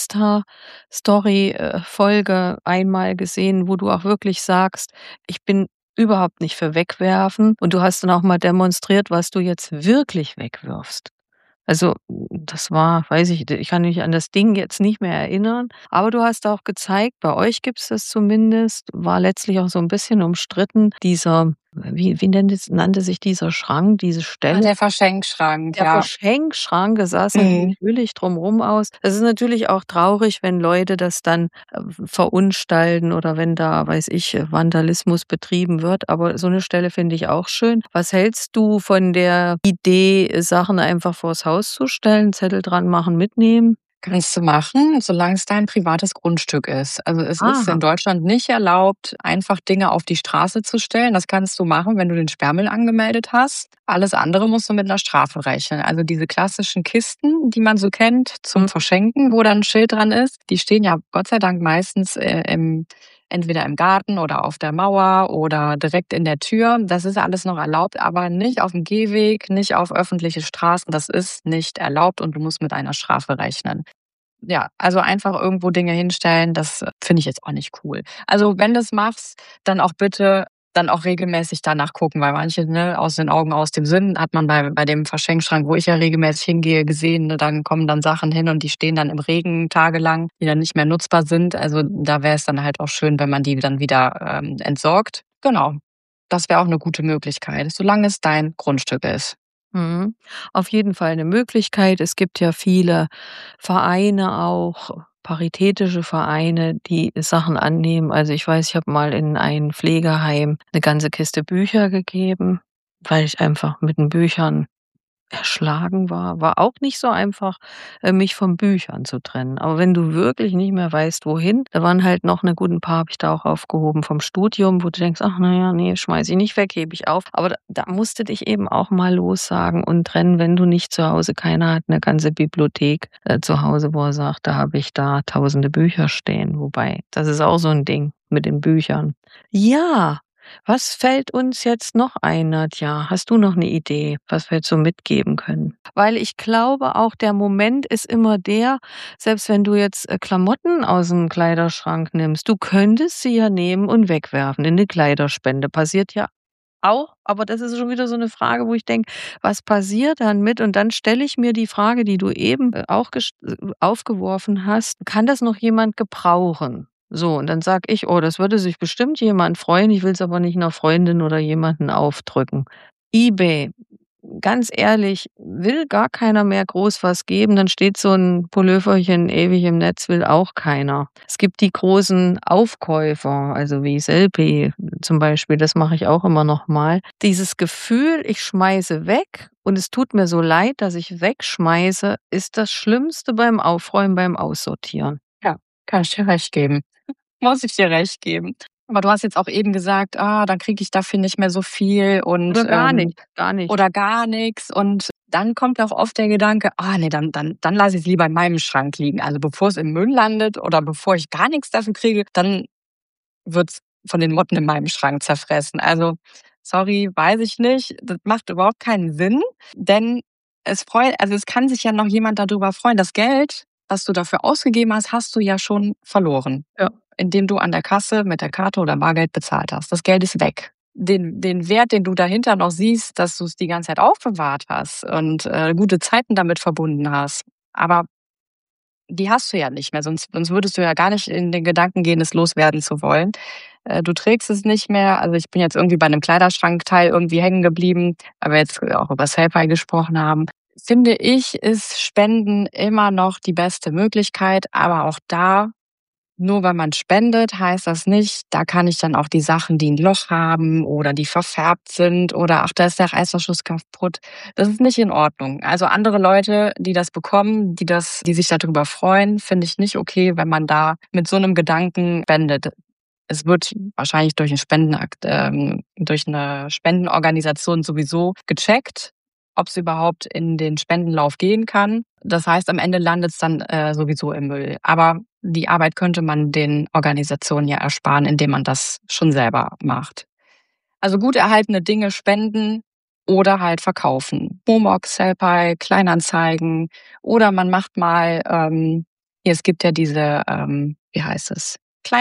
S1: Insta-Story äh, Folge einmal gesehen, wo du auch wirklich sagst: „Ich bin überhaupt nicht für Wegwerfen." Und du hast dann auch mal demonstriert, was du jetzt wirklich wegwirfst. Also, das war weiß ich ich kann mich an das Ding jetzt nicht mehr erinnern, aber du hast auch gezeigt, bei euch gibt's das zumindest, war letztlich auch so 'n bisschen umstritten, dieser wie wie nennt es nannte sich dieser Schrank, diese
S2: Ah,
S1: Stelle?
S2: der Verschenkschrank,
S1: Der
S2: ja.
S1: Verschenkschrank, da sah's
S2: Mhm.
S1: natürlich fröhlich drum aus. Es ist natürlich auch traurig, wenn Leute das dann, äh, verunstalten oder wenn da, weiß ich, äh, Vandalismus betrieben wird, aber so 'ne Stelle finde ich auch schön. Was hältst du von der Idee, Sachen einfach vors Haus zu stellen, Zettel dran machen, mitnehmen?
S2: Kannst du machen, solange es dein privates Grundstück ist. Also, es ist
S1: Aha.
S2: in Deutschland nicht erlaubt, einfach Dinge auf die Straße zu stellen. Das kannst du machen, wenn du den Sperrmüll angemeldet hast. Alles andere musst du mit 'ner Strafe rechnen. Also, diese klassischen Kisten, die man so kennt zum
S1: Mhm.
S2: Verschenken, wo dann 'n Schild dran ist, die stehen ja Gott sei Dank meistens, äh, im entweder im Garten oder auf der Mauer oder direkt in der Tür. Das ist alles noch erlaubt, aber nicht aufm Gehweg, nicht auf öffentliche Straßen. Das ist nicht erlaubt und du musst mit einer Strafe rechnen. Ja, also einfach irgendwo Dinge hinstellen, das finde ich jetzt auch nicht cool. Also, wenn du's machst, dann auch bitte dann auch regelmäßig danach gucken, weil manche, ne, aus den Augen, aus dem Sinn, hat man bei bei dem Verschenkschrank, wo ich ja regelmäßig hingehe, gesehen, ne? Dann kommen dann Sachen hin und die stehen dann im Regen tagelang, die dann nicht mehr nutzbar sind. Also, da wäre es dann halt auch schön, wenn man die dann wieder, ähm, entsorgt. Genau, das wäre auch 'ne gute Möglichkeit, solange es dein Grundstück ist.
S1: Mhm. Auf jeden Fall 'ne Möglichkeit. Es gibt ja viele Vereine auch, paritätische Vereine, die Sachen annehmen. Also, ich weiß, ich habe mal in ein Pflegeheim 'ne ganze Kiste Bücher gegeben, weil ich einfach mit den Büchern erschlagen war. War auch nicht so einfach, äh, mich von Büchern zu trennen. Aber wenn du wirklich nicht mehr weißt, wohin da waren halt noch 'ne guten paar habe ich da auch aufgehoben vom Studium, wo du denkst: „Ach na ja, ne, schmeiße ich nicht weg, hebe ich auf." Aber da da musst du dich eben auch mal lossagen und trennen, wenn du nicht zu Hause keiner hat 'ne ganze Bibliothek, äh, zu Hause, wo er sagt: „Da habe ich da tausende Bücher stehen." Wobei, das ist auch so 'n Ding mit den Büchern. Ja, was fällt uns jetzt noch ein, Nadja? Hast du noch 'ne Idee, was wir jetzt so mitgeben können? Weil ich glaube auch, der Moment ist immer der, selbst wenn du jetzt, äh, Klamotten aus'm Kleiderschrank nimmst, du könntest sie ja nehmen und wegwerfen in 'ne Kleiderspende. Passiert ja auch, aber das ist schon wieder so 'ne Frage, wo ich denke: „Was passiert dann mit?" Und dann stelle ich mir die Frage, die du eben, äh, auch gest äh, aufgeworfen hast: „Kann das noch jemand gebrauchen?" So, und dann sage ich: „Oh, das würde sich bestimmt jemand freuen, ich will's aber nicht 'ner Freundin oder jemanden aufdrücken." eBay, ganz ehrlich, will gar keiner mehr groß was geben, dann steht so 'n Pulloverchen ewig im Netz, will auch keiner. Es gibt die großen Aufkäufer, also wie Sellpy zum Beispiel, das mache ich auch immer noch mal. Dieses Gefühl, ich schmeiße weg und es tut mir so leid, dass ich wegschmeiße, ist das Schlimmste beim Aufräumen, beim Aussortieren.
S2: Ja, kann ich dir recht geben. Muss ich dir recht geben. Aber du hast jetzt auch eben gesagt: „Ah, dann kriege ich dafür nicht mehr so viel und,
S1: Oder gar
S2: ähm
S1: nicht, gar nicht.
S2: oder gar nix." Und dann kommt auch oft der Gedanke: „Ah ne, dann dann dann lasse ich's lieber in meinem Schrank liegen." Also, bevor es im Müll landet oder bevor ich gar nix dafür kriege, dann wird's von den Motten in meinem Schrank zerfressen. Also, sorry, weiß ich nicht. Das macht überhaupt keinen Sinn, denn es freu also, es kann sich ja noch jemand da drüber freuen. Das Geld, was du dafür ausgegeben hast, hast du ja schon verloren,
S1: Ja.
S2: indem du an der Kasse mit der Karte oder Bargeld bezahlt hast. Das Geld ist weg. Den den Wert, den du dahinter noch siehst, dass du's die ganze Zeit aufbewahrt hast und, äh, gute Zeiten damit verbunden hast, aber die hast du ja nicht mehr, sonst sonst würdest du ja gar nicht in den Gedanken gehen, es loswerden zu wollen. Äh, du trägst es nicht mehr. Also, ich bin jetzt irgendwie bei 'nem Kleiderschrankteil irgendwie hängen geblieben, weil wir jetzt auch über Sellpy gesprochen haben. finde ich, ist Spenden immer noch die beste Möglichkeit, aber auch da, nur weil man spendet, heißt das nicht, da kann ich dann auch die Sachen, die ein Loch haben oder die verfärbt sind oder ach, da ist der Reißverschluss kaputt. Das ist nicht in Ordnung. Also andere Leute, die das bekommen, die das, die sich darüber freuen, finde ich nicht okay, wenn man da mit so einem Gedanken spendet. Es wird wahrscheinlich durch 'n Spendenakt ähm, durch 'ne Spendenorganisation sowieso gecheckt, ob's überhaupt in den Spendenlauf gehen kann. Das heißt, am Ende landet's dann, äh, sowieso im Müll. Aber die Arbeit könnte man den Organisationen ja ersparen, indem man das schon selber macht. Also gut erhaltene Dinge spenden oder halt verkaufen. Momox, Sellpy, Kleinanzeigen oder man macht mal, ähm ja, es gibt ja diese, ähm, wie heißt es,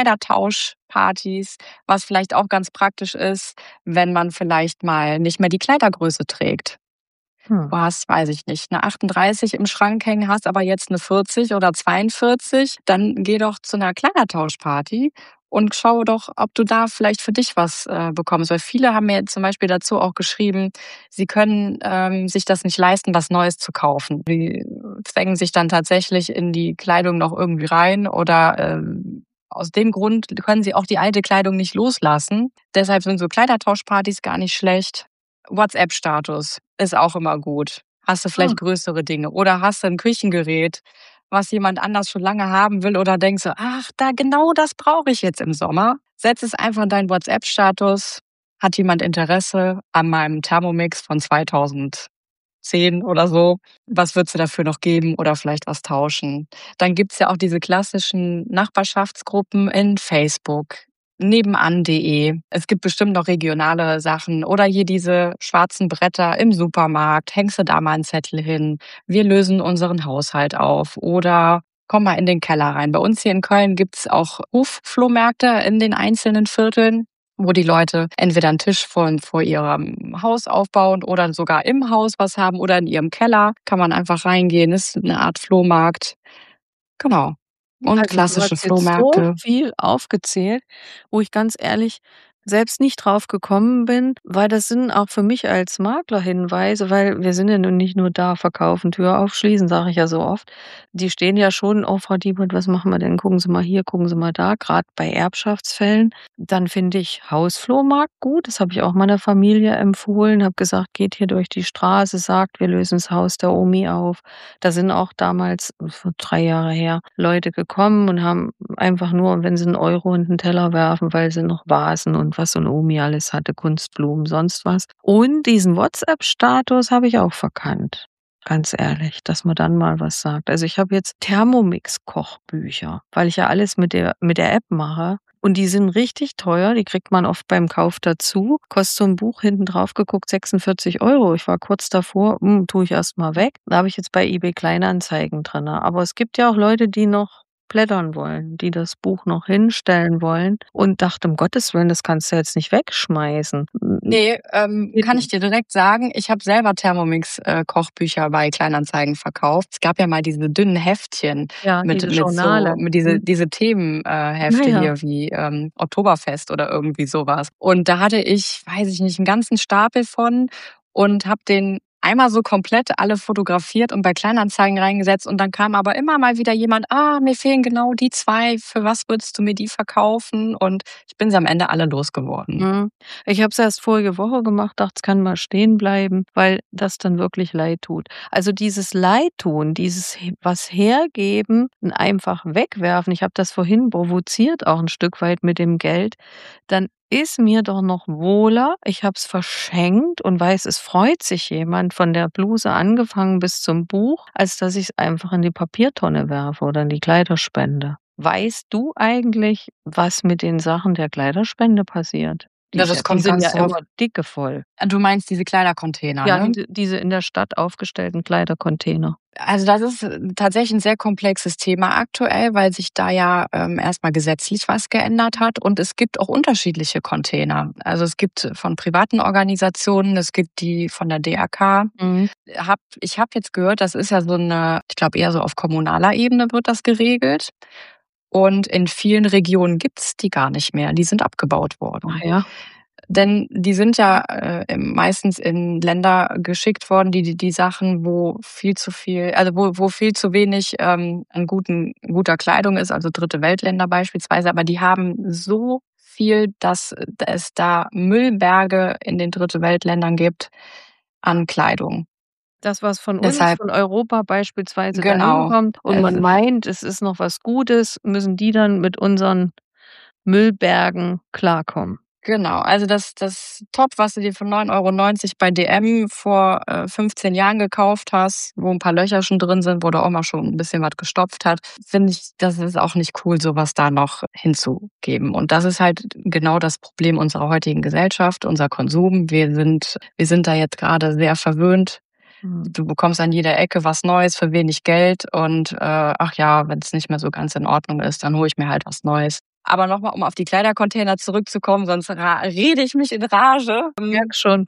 S2: Kleidertauschpartys, was vielleicht auch ganz praktisch ist, wenn man vielleicht mal nicht mehr die Kleidergröße trägt.
S1: Hm.
S2: Du hast, weiß ich nicht, 'ne achtunddreißig im Schrank hängen, hast aber jetzt 'ne vierzig oder zweiundvierzig, dann geh doch zu 'ner Kleidertauschparty und schau doch, ob du da vielleicht für dich was, äh, bekommst. Weil viele haben mir zum Beispiel dazu auch geschrieben, sie können, ähm, sich das nicht leisten, was Neues zu kaufen. Die zwängen sich dann tatsächlich in die Kleidung noch irgendwie rein oder, ähm, aus dem Grund können sie auch die alte Kleidung nicht loslassen. Deshalb sind so Kleidertauschpartys gar nicht schlecht. WhatsApp-Status ist auch immer gut. Hast du
S1: Ah.
S2: vielleicht größere Dinge oder hast du 'n Küchengerät, was jemand anders schon lange haben will oder denkst du: „Ach, da genau das brauche ich jetzt im Sommer.“ Setz es einfach in deinen WhatsApp-Status. Hat jemand Interesse an meinem Thermomix von zweitausendzehn oder so? Was würdest du dafür noch geben oder vielleicht was tauschen? Dann gibt's ja auch diese klassischen Nachbarschaftsgruppen in Facebook, nebenan.de. Es gibt bestimmt noch regionale Sachen oder hier diese schwarzen Bretter im Supermarkt. Hängst du da mal 'n Zettel hin: „Wir lösen unseren Haushalt auf“ oder „Komm mal in den Keller rein.“ Bei uns hier in Köln gibt's auch Hofflohmärkte in den einzelnen Vierteln, wo die Leute entweder 'n Tisch von vor ihrem Haus aufbauen oder sogar im Haus was haben oder in ihrem Keller. Kann man einfach reingehen, ist 'ne Art Flohmarkt. Genau. Und
S1: Also, du
S2: klassische
S1: hast jetzt so
S2: Flohmärkte.
S1: viel aufgezählt, wo ich ganz ehrlich selbst nicht drauf gekommen bin, weil das sind auch für mich als Makler Hinweise, weil wir sind ja nun nicht nur da verkaufen, Tür aufschließen, sage ich ja so oft. Die stehen ja schon: „Oh, Frau Diebert, was machen wir denn? Gucken Sie mal hier, gucken Sie mal da“, grad bei Erbschaftsfällen. Dann finde ich Hausflohmarkt gut. Das habe ich auch meiner Familie empfohlen, habe gesagt: „Geht hier durch die Straße, sagt, wir lösen das Haus der Omi auf.“ Da sind auch damals, vor drei Jahre her, Leute gekommen und haben einfach nur, wenn sie 'n Euro und 'n Teller werfen, weil sie noch Vasen und was so 'ne Omi alles hatte, Kunstblumen, sonst was. Und diesen WhatsApp-Status habe ich auch verkannt, ganz ehrlich, dass man dann mal was sagt. Also, ich habe jetzt Thermomix-Kochbücher, weil ich ja alles mit der mit der App mache und die sind richtig teuer. Die kriegt man oft beim Kauf dazu. Kostet so 'n Buch hinten drauf geguckt sechsundvierzig Euro. Ich war kurz davor: „Hm, tue ich erst mal weg.“ Da habe ich jetzt bei eBay Kleinanzeigen drinne. Aber es gibt ja auch Leute, die noch blättern wollen, die das Buch noch hinstellen wollen und dachte: „Um Gottes Willen, das kannst du jetzt nicht wegschmeißen.“
S2: Ne, ähm, kann ich dir direkt sagen, ich habe selber Thermomix äh, Kochbücher bei Kleinanzeigen verkauft. Es gab ja mal diese dünnen Heftchen
S1: Ja,
S2: mit
S1: diese
S2: mit so
S1: Journale.
S2: mit diese
S1: Mhm.
S2: diese Themen äh,
S1: Ja,
S2: Hefte
S1: ja.
S2: hier wie, ähm, Oktoberfest oder irgendwie so was. Und da hatte ich, weiß ich nicht, 'n ganzen Stapel von und habe den einmal so komplett alle fotografiert und bei Kleinanzeigen reingesetzt und dann kam aber immer mal wieder jemand: „Ah, mir fehlen genau die zwei. Für was würdest du mir die verkaufen?“ Und ich bin sie am Ende alle losgeworden.
S1: Mhm. Ich habe es erst vorige Woche gemacht, dachte, es kann mal stehen bleiben, weil das dann wirklich leid tut. Also, dieses Leidtun, dieses he was hergeben und einfach wegwerfen, ich habe das vorhin provoziert auch 'n Stück weit mit dem Geld, dann ist mir doch noch wohler, ich habe es verschenkt und weiß, es freut sich jemand von der Bluse angefangen bis zum Buch, als dass ich's einfach in die Papiertonne werfe oder in die Kleiderspende. Weißt du eigentlich, was mit den Sachen der Kleiderspende passiert? Die
S2: Ja,
S1: ist ja
S2: das
S1: die
S2: kommt
S1: sind
S2: ganz
S1: ja
S2: drauf
S1: immer dicke voll.
S2: Du meinst diese Kleidercontainer,
S1: Ja,
S2: ne?
S1: diese diese in der Stadt aufgestellten Kleidercontainer.
S2: Also, das ist tatsächlich 'n sehr komplexes Thema aktuell, weil sich da ja, ähm, erst mal gesetzlich was geändert hat und es gibt auch unterschiedliche Container. Also, es gibt von privaten Organisationen, es gibt die von der D R K.
S1: Mhm.
S2: Habe ich habe jetzt gehört, das ist ja so 'ne ich glaube, eher so auf kommunaler Ebene wird das geregelt. Und in vielen Regionen gibt's die gar nicht mehr, die sind abgebaut
S1: Ach
S2: worden.
S1: ja.
S2: Denn die sind ja äh, meistens in Länder geschickt worden, die, die die Sachen, wo viel zu viel, also wo, wo viel zu wenig ähm, an guten, guter Kleidung ist, also dritte Weltländer beispielsweise, aber die haben so viel, dass es da Müllberge in den dritte Weltländern gibt an Kleidung.
S1: Das, was von uns,
S2: Deshalb,
S1: von Europa beispielsweise dahin
S2: genau.
S1: kommt und man
S2: Es
S1: meint, es ist noch was Gutes, müssen die dann mit unseren Müllbergen klarkommen.
S2: Genau, also das das Top, was du dir für neun Euro neunzig bei D M vor, äh, fünfzehn Jahren gekauft hast, wo ein paar Löcher schon drin sind, wo der Oma schon ein bisschen was gestopft hat, finde ich, das ist auch nicht cool, so was da noch hinzugeben. Und das ist halt genau das Problem unserer heutigen Gesellschaft, unser Konsum. Wir sind wir sind da jetzt gerade sehr verwöhnt.
S1: Mhm.
S2: Du bekommst an jeder Ecke was Neues für wenig Geld und, äh, ach ja, wenn es nicht mehr so ganz in Ordnung ist, dann hole ich mir halt was Neues. Aber noch mal, um auf die Kleidercontainer zurückzukommen, sonst ra rede ich mich in Rage. Ähm,
S1: Merk schon.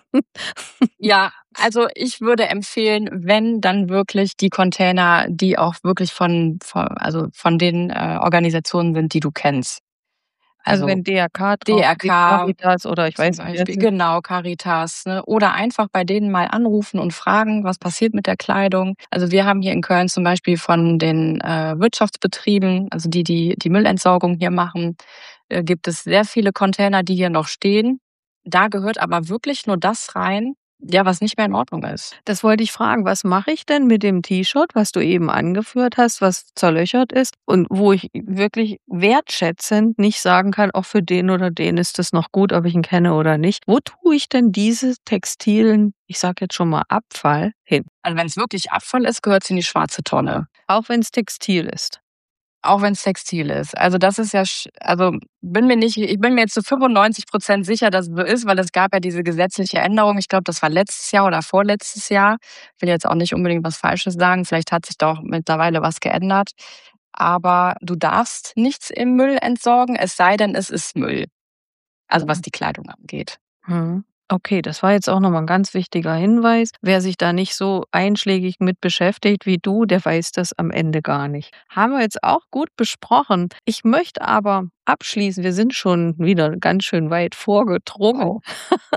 S2: ja, also ich würde empfehlen, wenn, dann wirklich die Container, die auch wirklich von von also von den, äh, Organisationen sind, die du kennst.
S1: Also,
S2: Also
S1: wenn D R K draufsteht,
S2: D R K
S1: Caritas oder ich
S2: zum
S1: weiß nicht, wer es
S2: Beispiel,
S1: ist.
S2: genau, Caritas, ne? Oder einfach bei denen mal anrufen und fragen, was passiert mit der Kleidung. Also wir haben hier in Köln zum Beispiel von den äh, Wirtschaftsbetrieben, also die, die die Müllentsorgung hier machen, äh, gibt es sehr viele Container, die hier noch stehen. Da gehört aber wirklich nur das rein, ja, was nicht mehr in Ordnung ist.
S1: Das wollte ich fragen, was mache ich denn mit dem T-Shirt, was du eben angeführt hast, was zerlöchert ist und wo ich wirklich wertschätzend nicht sagen kann, auch für den oder den ist das noch gut, ob ich ihn kenne oder nicht. Wo tue ich denn diese textilen, ich sage jetzt schon mal Abfall hin?
S2: Also wenn es wirklich Abfall ist, gehört es in die schwarze Tonne.
S1: Auch wenn es Textil ist.
S2: Auch wenn's Textil ist. Also, das ist ja sch also, bin mir nicht ich bin mir jetzt zu fünfundneunzig Prozent sicher, dass es so ist, weil es gab ja diese gesetzliche Änderung. Ich glaube, das war letztes Jahr oder vorletztes Jahr. Will jetzt auch nicht unbedingt was Falsches sagen. Vielleicht hat sich da auch mittlerweile was geändert. Aber du darfst nichts im Müll entsorgen, es sei denn, es ist Müll. Also, was die Kleidung angeht.
S1: Mhm. Okay, das war jetzt auch noch mal 'n ganz wichtiger Hinweis. Wer sich da nicht so einschlägig mit beschäftigt wie du, der weiß das am Ende gar nicht. Haben wir jetzt auch gut besprochen. Ich möchte aber abschließen, wir sind schon wieder ganz schön weit vorgedrungen.
S2: Oh.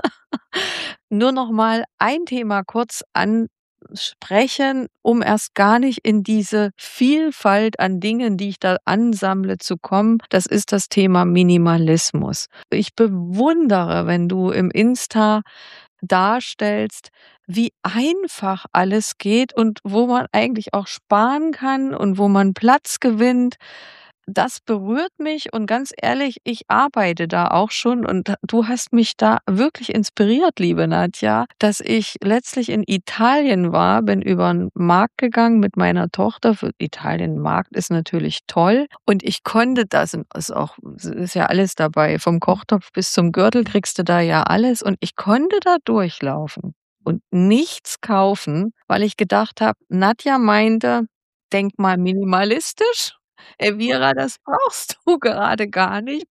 S1: Nur noch mal ein Thema kurz ansprechen, um erst gar nicht in diese Vielfalt an Dingen, die ich da ansammle, zu kommen. Das ist das Thema Minimalismus. Ich bewundere, wenn du im Insta darstellst, wie einfach alles geht und wo man eigentlich auch sparen kann und wo man Platz gewinnt. Das berührt mich und ganz ehrlich, ich arbeite da auch schon und du hast mich da wirklich inspiriert, liebe Nadja, dass ich letztlich in Italien war, bin über 'n Markt gegangen mit meiner Tochter. Für Italien Markt ist natürlich toll und ich konnte das und ist auch ist ja alles dabei. Vom Kochtopf bis zum Gürtel kriegst du da ja alles und ich konnte da durchlaufen und nichts kaufen, weil ich gedacht habe, Nadja meinte: „Denk mal minimalistisch. Elvira, das brauchst du gerade gar nicht."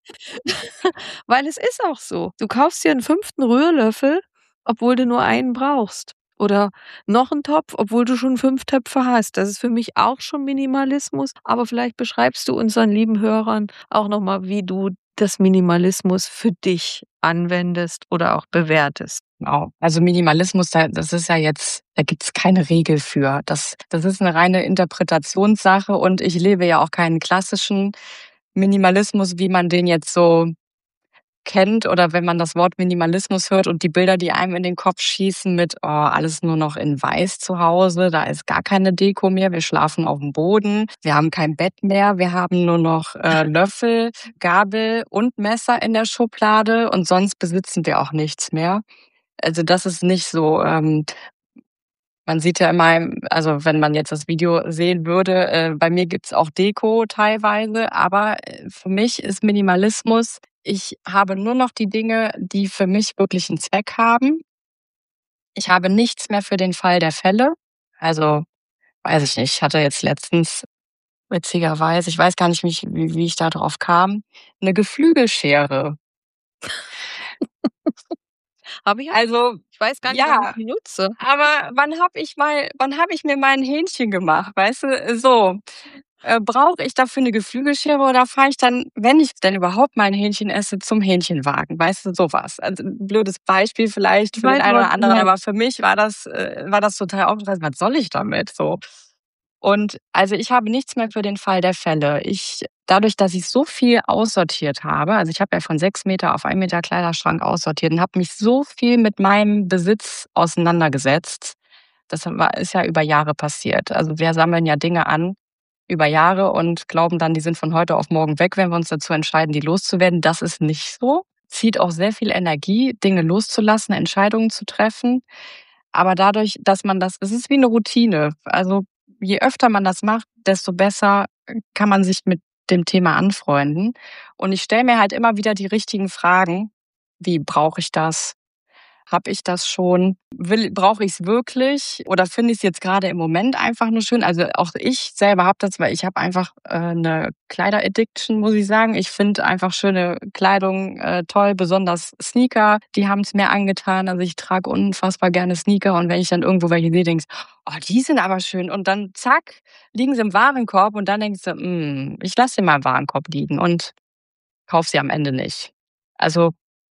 S1: Weil es ist auch so. Du kaufst dir 'n fünften Rührlöffel, obwohl du nur einen brauchst. Oder noch 'n Topf, obwohl du schon fünf Töpfe hast. Das ist für mich auch schon Minimalismus, aber vielleicht beschreibst du unseren lieben Hörern auch noch mal, wie du das Minimalismus für dich anwendest oder auch bewertest.
S2: Genau. Also Minimalismus, da das ist ja jetzt da gibt's keine Regel für. Das das ist 'ne reine Interpretationssache und ich lebe ja auch keinen klassischen Minimalismus, wie man den jetzt so kennt oder wenn man das Wort Minimalismus hört und die Bilder, die einem in den Kopf schießen mit: „Oh, alles nur noch in weiß zu Hause, da ist gar keine Deko mehr, wir schlafen aufm Boden, wir haben kein Bett mehr, wir haben nur noch, äh, Löffel, Gabel und Messer in der Schublade und sonst besitzen wir auch nichts mehr." Also, das ist nicht so. Ähm, man sieht ja immer im also, wenn man jetzt das Video sehen würde, äh, bei mir gibt's auch Deko teilweise, aber, äh, für mich ist Minimalismus, ich habe nur noch die Dinge, die für mich wirklich 'n Zweck haben. Ich habe nichts mehr für den Fall der Fälle. Also, weiß ich nicht, ich hatte jetzt letztens witzigerweise, ich weiß gar nicht, wie ich wie wie ich da drauf kam, 'ne Geflügelschere.
S1: Habe ich auch.
S2: Also,
S1: Ich weiß gar nicht, wann ich
S2: ja,
S1: die nutze.
S2: aber wann habe ich mal wann habe ich mir mal 'n Hähnchen gemacht, weißt du? So. Äh, brauche ich dafür eine Geflügelschere oder fahre ich dann, wenn ich denn überhaupt mal 'n Hähnchen esse, zum Hähnchenwagen? Weißt du, so was. Also, 'n blödes Beispiel vielleicht
S1: Ich
S2: für den
S1: weiß,
S2: einen
S1: was
S2: oder
S1: du
S2: anderen,
S1: meinst.
S2: aber für mich war das äh, war das total aufreißend. Was soll ich damit so? Und also, ich habe nichts mehr für den Fall der Fälle. Ich dadurch, dass ich so viel aussortiert habe, also, ich habe ja von sechs Meter auf ein Meter Kleiderschrank aussortiert und habe mich so viel mit meinem Besitz auseinandergesetzt. Das war ist ja über Jahre passiert. Also, wir sammeln ja Dinge an über Jahre und glauben dann, die sind von heute auf morgen weg, wenn wir uns dazu entscheiden, die loszuwerden. Das ist nicht so. Zieht auch sehr viel Energie, Dinge loszulassen, Entscheidungen zu treffen. Aber dadurch, dass man das es ist wie eine Routine. Also, je öfter man das macht, desto besser kann man sich mit dem Thema anfreunden. Und ich stelle mir halt immer wieder die richtigen Fragen, wie: Brauche ich das? Habe ich das schon? Will brauche ich's wirklich oder finde ich's jetzt grade im Moment einfach nur schön? Also, auch ich selber habe das, weil ich habe einfach, äh, 'ne Kleider-Addiction, muss ich sagen. Ich finde einfach schöne Kleidung, äh, toll, besonders Sneaker, die haben's mir angetan. Also, ich trage unfassbar gerne Sneaker und wenn ich dann irgendwo welche sehe, denke ich: „Oh, die sind aber schön." Und dann zack, liegen sie im Warenkorb und dann denkst du: „Hm, ich lasse sie mal im Warenkorb liegen" und kaufe sie am Ende nicht. Also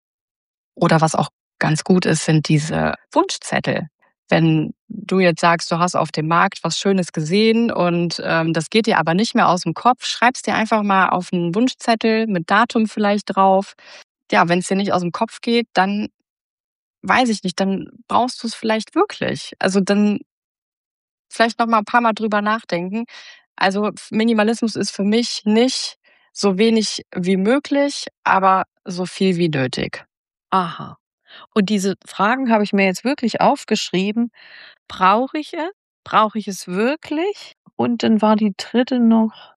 S2: oder was auch ganz gut ist, sind diese Wunschzettel. Wenn du jetzt sagst, du hast auf dem Markt was Schönes gesehen und, ähm, das geht dir aber nicht mehr aus dem Kopf, schreib's dir einfach mal auf 'n Wunschzettel mit Datum vielleicht drauf. Ja, wenn's dir nicht aus dem Kopf geht, dann weiß ich nicht, dann brauchst du's vielleicht wirklich. Also, dann vielleicht noch mal 'n paar Mal drüber nachdenken. Also, F Minimalismus ist für mich nicht so wenig wie möglich, aber so viel wie nötig.
S1: Aha. Und diese Fragen habe ich mir jetzt wirklich aufgeschrieben. Brauche ich es? Brauche ich es wirklich? Und dann war die dritte noch: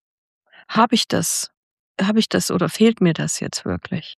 S1: Habe ich das? Habe ich das oder fehlt mir das jetzt wirklich?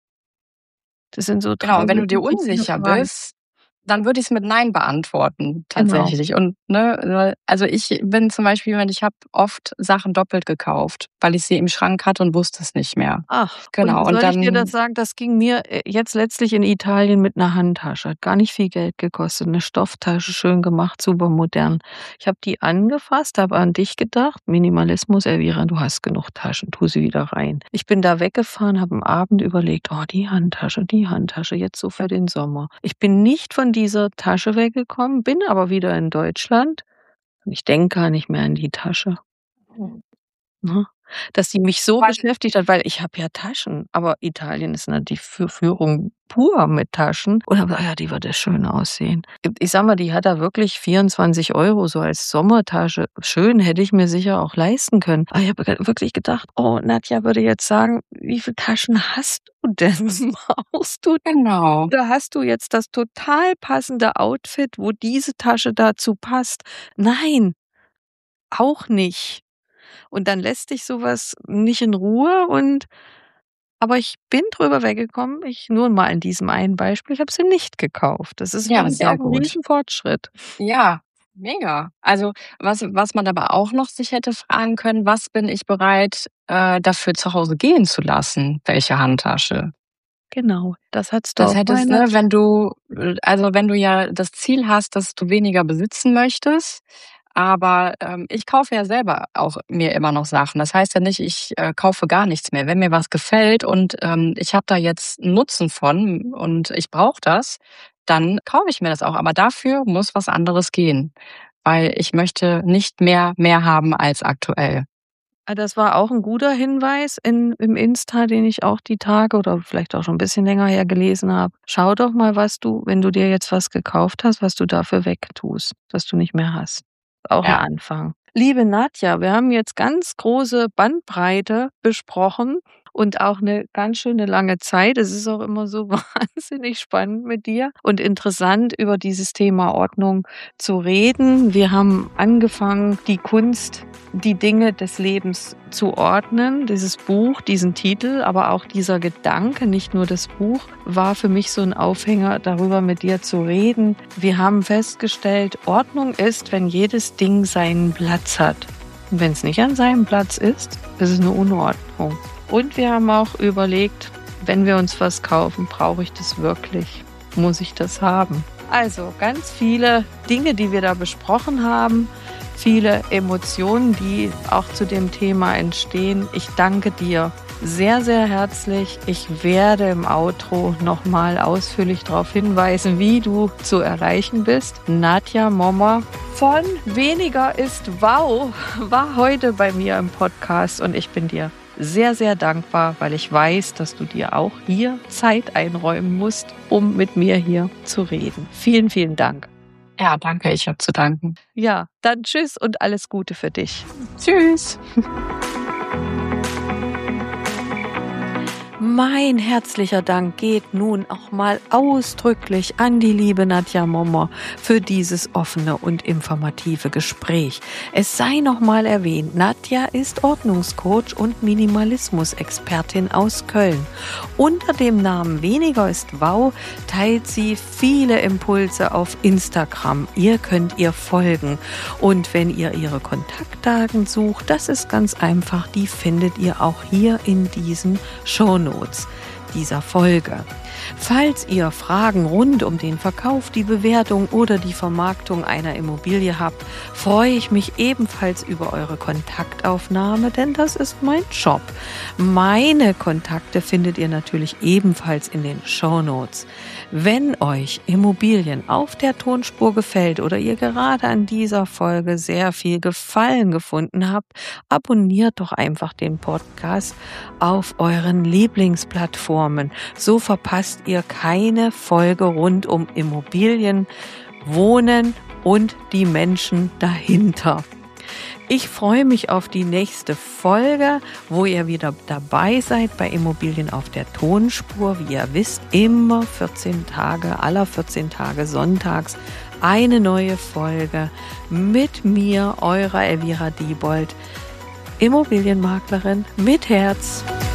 S1: Das sind so
S2: Genau,
S1: drei
S2: und wenn du dir
S1: wirklich wichtige
S2: unsicher
S1: Fragen.
S2: bist, dann würde ich's mit „Nein" beantworten
S1: Genau.
S2: tatsächlich. Und, ne, weil also, ich bin zum Beispiel jemand, ich habe oft Sachen doppelt gekauft, weil ich sie im Schrank hatte und wusste es nicht mehr.
S1: Ach, und
S2: Genau, und
S1: soll ich dir das
S2: dann
S1: sagen, das ging mir, äh, jetzt letztlich in Italien mit 'ner Handtasche. Hat gar nicht viel Geld gekostet, 'ne Stofftasche, schön gemacht, super modern. Ich habe die angefasst, habe an dich gedacht. Minimalismus, Elvira, du hast genug Taschen, tu sie wieder rein. Ich bin da weggefahren, habe am Abend überlegt: „Oh, die Handtasche, die Handtasche, jetzt so für den Sommer." Ich bin nicht von dieser Tasche weggekommen, bin aber wieder in Deutschland und ich denke gar nicht mehr an die Tasche. Ne? Dass die mich so
S2: weil
S1: beschäftigt hat, weil ich habe ja Taschen, aber Italien ist ne die Verführung pur mit Taschen. Und habe gedacht: „Ja, die würde schön aussehen." Ich sage mal, die hat da wirklich vierundzwanzig Euro so als Sommertasche. Schön, hätte ich mir sicher auch leisten können. Aber ich habe ge wirklich gedacht: „Oh, Nadja würde jetzt sagen, wie viel Taschen hast du denn? Brauchst du
S2: genau.
S1: oder hast du jetzt das total passende Outfit, wo diese Tasche dazu passt?" Nein, auch nicht. Und dann lässt dich so was nicht in Ruhe und aber ich bin drüber weggekommen. Ich nur mal in diesem einen Beispiel, ich habe sie nicht gekauft. Das ist,
S2: Ja,
S1: würde ich
S2: sehr
S1: sagen, 'n
S2: gut.
S1: Riesenfortschritt.
S2: Ja, mega. Also, was was man aber auch noch sich hätte fragen können: „Was bin ich bereit, äh, dafür zu Hause gehen zu lassen? Welche Handtasche?"
S1: Genau, das hattest du
S2: Das
S1: auf
S2: hättest
S1: meiner
S2: ne, wenn du äh, also, wenn du ja das Ziel hast, dass du weniger besitzen möchtest, aber, ähm, ich kaufe ja selber auch mir immer noch Sachen. Das heißt ja nicht, ich, äh, kaufe gar nichts mehr. Wenn mir was gefällt und, ähm, ich habe da jetzt 'n Nutzen von und ich brauche das, dann kaufe ich mir das auch. Aber dafür muss was anderes gehen, weil ich möchte nicht mehr mehr haben als aktuell.
S1: Ah, das war auch 'n guter Hinweis in im Insta, den ich auch die Tage oder vielleicht auch schon 'n bisschen länger her gelesen habe. Schau doch mal, was du, wenn du dir jetzt was gekauft hast, was du dafür wegtust, was du nicht mehr hast. Auch 'n
S2: Ja.
S1: Anfang. Liebe Nadja, wir haben jetzt ganz große Bandbreite besprochen und auch 'ne ganz schöne lange Zeit. Es ist auch immer so wahnsinnig spannend mit dir und interessant, über dieses Thema Ordnung zu reden. Wir haben angefangen, die Kunst, die Dinge des Lebens zu ordnen. Dieses Buch, diesen Titel, aber auch dieser Gedanke, nicht nur das Buch, war für mich so 'n Aufhänger, darüber mit dir zu reden. Wir haben festgestellt, Ordnung ist, wenn jedes Ding seinen Platz hat. Und wenn's nicht an seinem Platz ist, ist es 'ne Unordnung. Und wir haben auch überlegt, wenn wir uns was kaufen, brauche ich das wirklich? Muss ich das haben? Also, ganz viele Dinge, die wir da besprochen haben. viele Emotionen, die auch zu dem Thema entstehen. Ich danke dir sehr, sehr herzlich. Ich werde im Outro nochmal ausführlich darauf hinweisen, wie du zu erreichen bist. Nadja Mommer von Weniger ist Wow war heute bei mir im Podcast und ich bin dir sehr, sehr dankbar, weil ich weiß, dass du dir auch hier Zeit einräumen musst, um mit mir hier zu reden. Vielen, vielen Dank.
S2: Ja, danke, ich habe zu danken.
S1: Ja, dann tschüss und alles Gute für dich.
S2: Tschüss.
S1: Mein herzlicher Dank geht nun auch mal ausdrücklich an die liebe Nadja Mommer für dieses offene und informative Gespräch. Es sei noch mal erwähnt, Nadja ist Ordnungscoach und Minimalismus-Expertin aus Köln. Unter dem Namen Weniger ist Wow teilt sie viele Impulse auf Instagram. Ihr könnt ihr folgen. Und wenn ihr ihre Kontaktdaten sucht, das ist ganz einfach, die findet ihr auch hier in diesen Shownotes dieser Folge. Falls ihr Fragen rund um den Verkauf, die Bewertung oder die Vermarktung einer Immobilie habt, freue ich mich ebenfalls über eure Kontaktaufnahme, denn das ist mein Job. Meine Kontakte findet ihr natürlich ebenfalls in den Shownotes. Wenn euch Immobilien auf der Tonspur gefällt oder ihr gerade an dieser Folge sehr viel Gefallen gefunden habt, abonniert doch einfach den Podcast auf euren Lieblingsplattformen. So verpasst ihr keine Folge rund um Immobilien, Wohnen und die Menschen dahinter. Ich freue mich auf die nächste Folge, wo ihr wieder dabei seid bei Immobilien auf der Tonspur. Wie ihr wisst, immer vierzehn Tage, aller vierzehn Tage sonntags eine neue Folge mit mir, eurer Elvira Diebold, Immobilienmaklerin mit Herz.